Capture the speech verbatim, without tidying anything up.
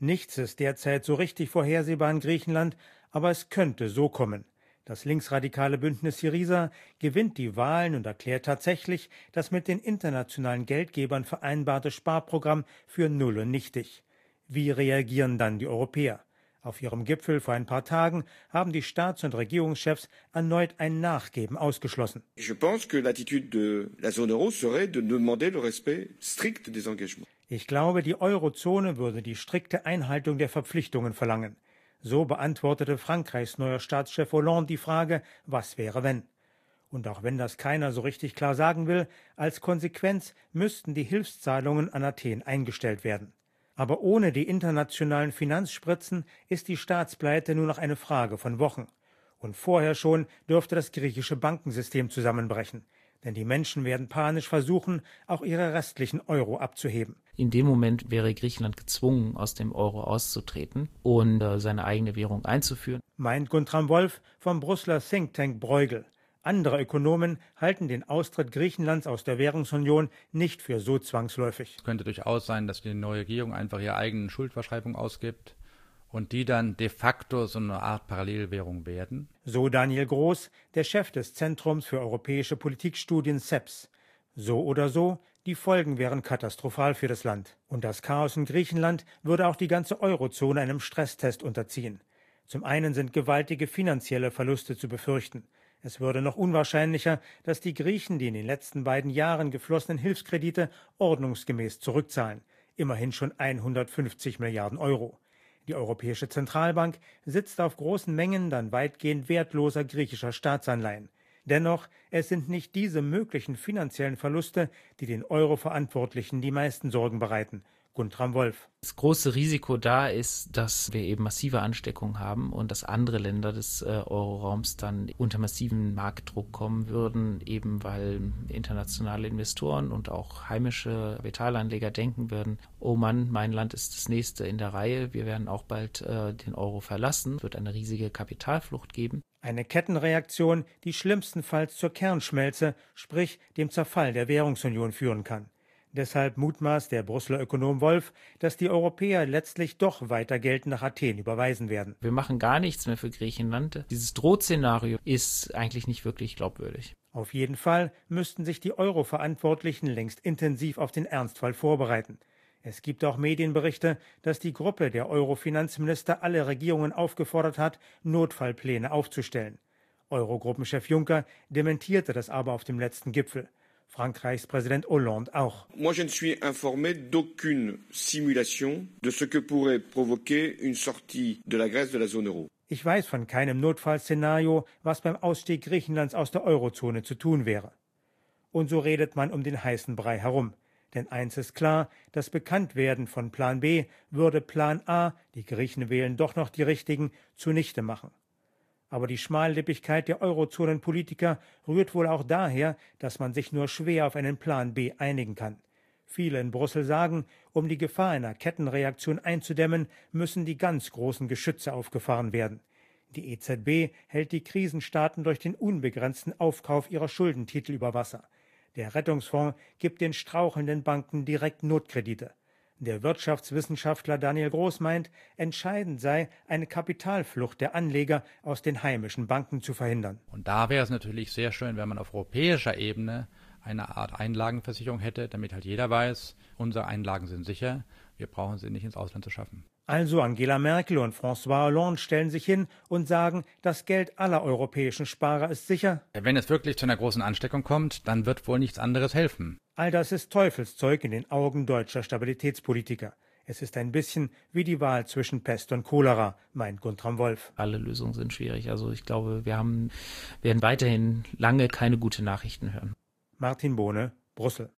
Nichts ist derzeit so richtig vorhersehbar in Griechenland, aber es könnte so kommen. Das linksradikale Bündnis Syriza gewinnt die Wahlen und erklärt tatsächlich das mit den internationalen Geldgebern vereinbarte Sparprogramm für null und nichtig. Wie reagieren dann die Europäer? Auf ihrem Gipfel vor ein paar Tagen haben die Staats- und Regierungschefs erneut ein Nachgeben ausgeschlossen. Je pense que l'attitude de la zone euro serait de demander le respect strict des engagements. Ich glaube, die Eurozone würde die strikte Einhaltung der Verpflichtungen verlangen. So beantwortete Frankreichs neuer Staatschef Hollande die Frage, was wäre wenn? Und auch wenn das keiner so richtig klar sagen will, als Konsequenz müssten die Hilfszahlungen an Athen eingestellt werden. Aber ohne die internationalen Finanzspritzen ist die Staatspleite nur noch eine Frage von Wochen. Und vorher schon dürfte das griechische Bankensystem zusammenbrechen. Denn die Menschen werden panisch versuchen, auch ihre restlichen Euro abzuheben. In dem Moment wäre Griechenland gezwungen, aus dem Euro auszutreten und äh, seine eigene Währung einzuführen. Meint Guntram Wolf vom Brüsseler Think Tank Bruegel. Andere Ökonomen halten den Austritt Griechenlands aus der Währungsunion nicht für so zwangsläufig. Es könnte durchaus sein, dass die neue Regierung einfach ihre eigenen Schuldverschreibungen ausgibt und die dann de facto so eine Art Parallelwährung werden. So Daniel Groß, der Chef des Zentrums für europäische Politikstudien C E P S. So oder so, die Folgen wären katastrophal für das Land. Und das Chaos in Griechenland würde auch die ganze Eurozone einem Stresstest unterziehen. Zum einen sind gewaltige finanzielle Verluste zu befürchten. Es würde noch unwahrscheinlicher, dass die Griechen die in den letzten beiden Jahren geflossenen Hilfskredite ordnungsgemäß zurückzahlen. Immerhin schon hundertfünfzig Milliarden Euro. Die Europäische Zentralbank sitzt auf großen Mengen dann weitgehend wertloser griechischer Staatsanleihen. Dennoch, es sind nicht diese möglichen finanziellen Verluste, die den Euro-Verantwortlichen die meisten Sorgen bereiten. Guntram Wolf. Das große Risiko da ist, dass wir eben massive Ansteckungen haben und dass andere Länder des äh, Euroraums dann unter massiven Marktdruck kommen würden, eben weil internationale Investoren und auch heimische Kapitalanleger denken würden, oh Mann, mein Land ist das nächste in der Reihe, wir werden auch bald äh, den Euro verlassen, es wird eine riesige Kapitalflucht geben. Eine Kettenreaktion, die schlimmstenfalls zur Kernschmelze, sprich dem Zerfall der Währungsunion führen kann. Deshalb mutmaßt der Brüsseler Ökonom Wolf, dass die Europäer letztlich doch weiter Geld nach Athen überweisen werden. Wir machen gar nichts mehr für Griechenland. Dieses Drohszenario ist eigentlich nicht wirklich glaubwürdig. Auf jeden Fall müssten sich die Euro-Verantwortlichen längst intensiv auf den Ernstfall vorbereiten. Es gibt auch Medienberichte, dass die Gruppe der Euro-Finanzminister alle Regierungen aufgefordert hat, Notfallpläne aufzustellen. Eurogruppenchef Juncker dementierte das aber auf dem letzten Gipfel. Frankreichs Präsident Hollande auch. Moi, je ne suis informé d'aucune simulation de ce que pourrait provoquer une sortie de la Grèce de la zone euro. Ich weiß von keinem Notfallszenario, was beim Ausstieg Griechenlands aus der Eurozone zu tun wäre. Und so redet man um den heißen Brei herum. Denn eins ist klar, das Bekanntwerden von Plan B würde Plan A, die Griechen wählen doch noch die richtigen, zunichte machen. Aber die Schmallippigkeit der Eurozonenpolitiker rührt wohl auch daher, dass man sich nur schwer auf einen Plan B einigen kann. Viele in Brüssel sagen, um die Gefahr einer Kettenreaktion einzudämmen, müssen die ganz großen Geschütze aufgefahren werden. Die E Z B hält die Krisenstaaten durch den unbegrenzten Aufkauf ihrer Schuldentitel über Wasser. Der Rettungsfonds gibt den strauchelnden Banken direkt Notkredite. Der Wirtschaftswissenschaftler Daniel Groß meint, entscheidend sei, eine Kapitalflucht der Anleger aus den heimischen Banken zu verhindern. Und da wäre es natürlich sehr schön, wenn man auf europäischer Ebene eine Art Einlagenversicherung hätte, damit halt jeder weiß, unsere Einlagen sind sicher, wir brauchen sie nicht ins Ausland zu schaffen. Also Angela Merkel und François Hollande stellen sich hin und sagen, das Geld aller europäischen Sparer ist sicher. Wenn es wirklich zu einer großen Ansteckung kommt, dann wird wohl nichts anderes helfen. All das ist Teufelszeug in den Augen deutscher Stabilitätspolitiker. Es ist ein bisschen wie die Wahl zwischen Pest und Cholera, meint Guntram Wolf. Alle Lösungen sind schwierig. Also ich glaube, wir haben, werden weiterhin lange keine guten Nachrichten hören. Martin Bohne, Brüssel.